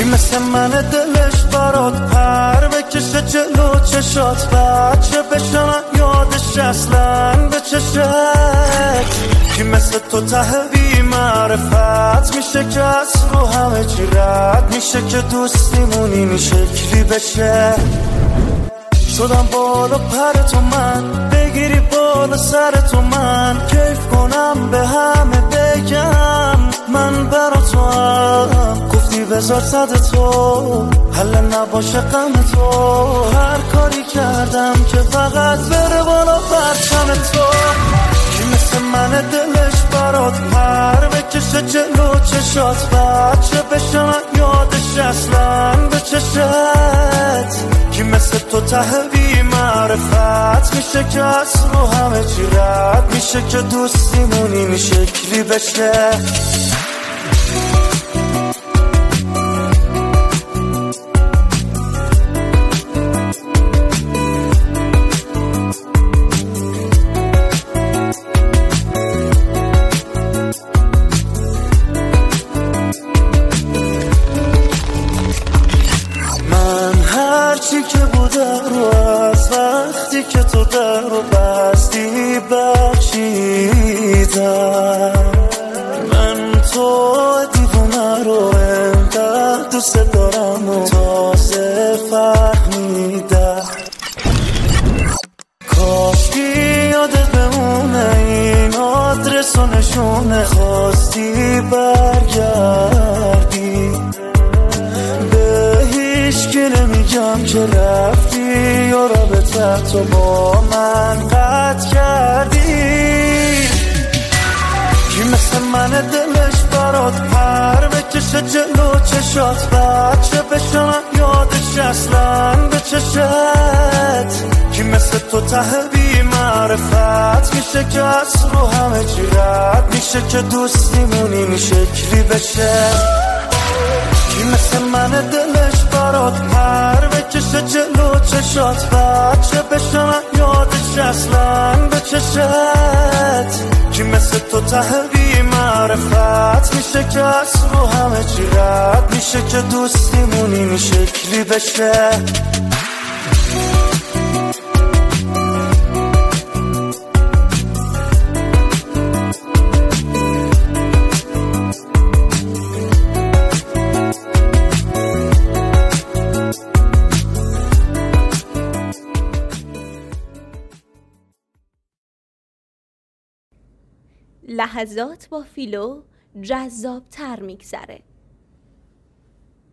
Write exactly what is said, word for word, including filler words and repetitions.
مثل من دلش برات پر بکشه جلو چشات بچه بشنم یادش اصلا به چشت کی مثل تو ته بی معرفت میشه که از رو همه چی رد میشه که دوستیمون این شکلی بشه شدم بالا پر تو من بگیری بالا سر تو من کیف کنم به همه بگم من برا تو هم گفتی بذار صد تو حل نباشه غم تو هر کاری کردم که فقط بره بالا پرچم تو کی مثل من دلش برات پر بکشه جلو چشات بچه بشنم یادش اصلا به چشت کی مثل تو ته بی معرفت میشه که از رو همه چی رد میشه که دوستیمون این شکلی بشه هرچی که بوده رو از وقتی که تو در رو بستی بخشیدم من تو دیوونه رو انقدر دوست دارم و تازه فهمیدم کاش یادت بمونه این آدرس و نشونه خواستی برگردی که نمیگم که رفتی یا رابطه تو با من قطع کردی کی مثل من دلش برات پر بکشه جلو چشات بچه بشنم یادش اصلا به چشت کی مثل تو ته بی معرفت میشه که از رو همه چی رد میشه که دوستیمون این شکلی بشه کی مثل من دلش برات پر بکشه جلو چشات بچه بشنم یادش اصلا به چشت کی مثل تو ته بی معرفت میشه که از رو همه چی رد میشه که دوستیمون این شکلی بشه لحظات با فیلو جذاب تر میگذره.